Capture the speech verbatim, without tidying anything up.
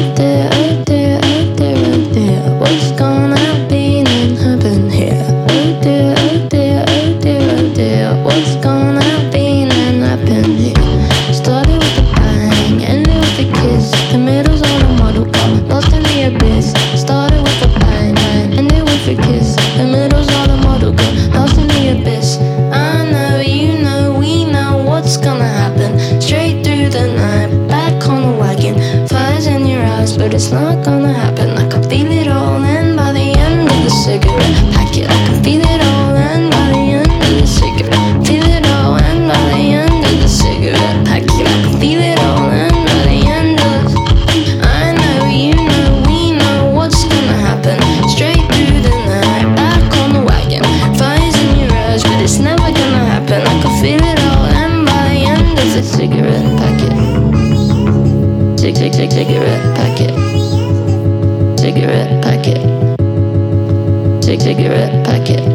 Oh dear, oh dear, oh dear, oh dear, what's gonna happen and happen here? Oh dear, oh dear, oh dear, oh dear, what's gonna happen and happen here? Started with a bang, ended with a kiss. The middle's on a model car, lost in the abyss. Started with a bang, bang, ended with a kiss. The middle's on a model car, lost in the abyss. I know, you know, we know what's gonna happen. Straight through the night, back on the wagon. Fires in your eyes, but it's not gonna happen. I can feel it all, and by the end of the cigarette packet, I can feel it all, and by the end of the cigarette, feel it all, and by the end of the cigarette packet, I can feel it all, and by the end of the, I know, you know, we know what's gonna happen. Straight through the night, back on the wagon. Fires in your eyes, but it's never gonna happen. I can feel it all, and by the end of the cigarette packet, cig cig cig cigarette packet, cigarette packet, cig cigarette packet.